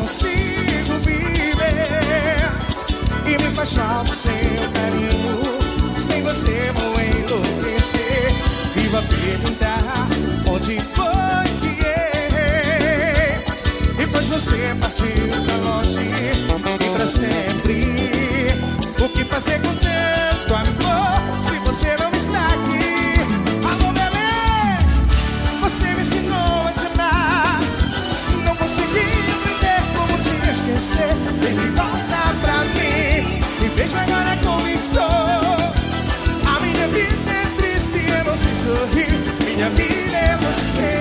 consigo viver. E me faz falta seu carinho, sem você vou enlouquecer. Vivo a perguntar onde foi que errei. E pois você partiu pra longe e pra sempre. O que fazer com tanto amor se você não está aqui? Alô, Belém, você me ensinou a te amar. Não consegui aprender como te esquecer. Vem e volta pra mim e veja agora como estou. A minha vida é triste, eu não sei sorrir. Minha vida é você.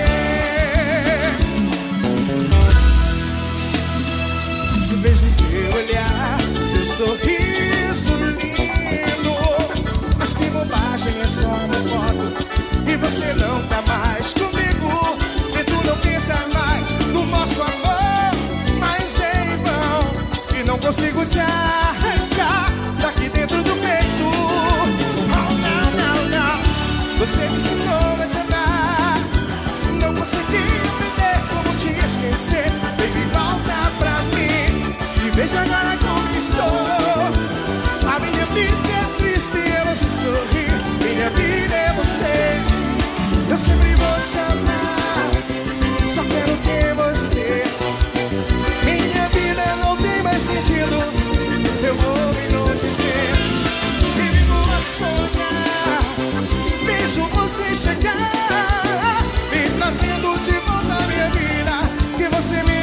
Vejo em seu olhar, seu sorriso lindo. Mas que bobagem, é só uma foto e você não tá mais comigo. E tu não pensa mais no nosso amor. Mas é em vão e não consigo te arrancar daqui dentro do peito. Oh, não, não, não. Você me ensinou a te amar. Não consegui aprender como te esquecer. Baby, volta pra mim e veja agora como estou. A minha vida é triste, eu não sei sorrir. Minha vida é você. Eu sempre vou te amar, só quero ter você. Minha vida não tem mais sentido, eu vou me enlouquecer. E vivo a sonhar, vejo você chegar, me trazendo de volta a minha vida que você me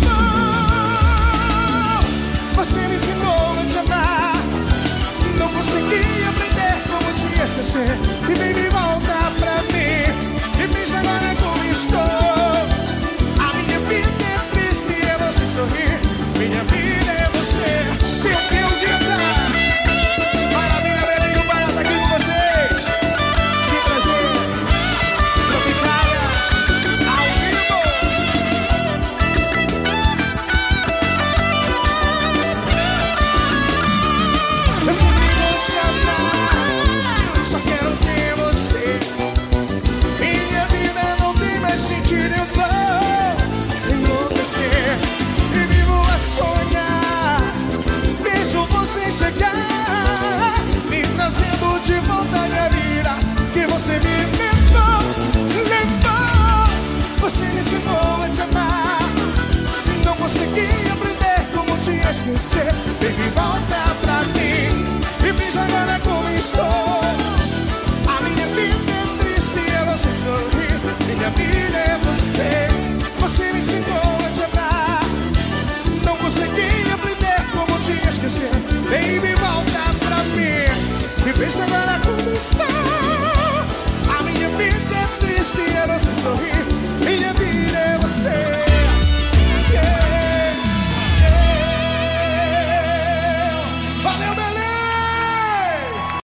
levou. Você me ensinou a te amar. Não consegui aprender como te esquecer. E vem me volta pra mim e veja agora como estou. A minha vida é triste, eu não sei sorrir. Minha vida é você. Eu tenho que entrar. Maravilha, Belém do Pará tá aqui com vocês. Que prazer. Tropicália ao vivo. Eu sempre vou te amar, só quero ter você. Minha vida não tem mais sentido, eu vou enlouquecer. E vivo a sonhar, vejo você chegar, me trazendo de volta a minha vida que você me levou, levou. Você me ensinou a te amar. Não consegui aprender como te esquecer. Baby, volta pra mim e veja agora como estou. A minha vida é triste, eu não sei sorrir. Minha vida é você. Você me ensinou a te amar. Não consegui aprender como te esquecer. Baby, volta pra mim e veja agora como estou.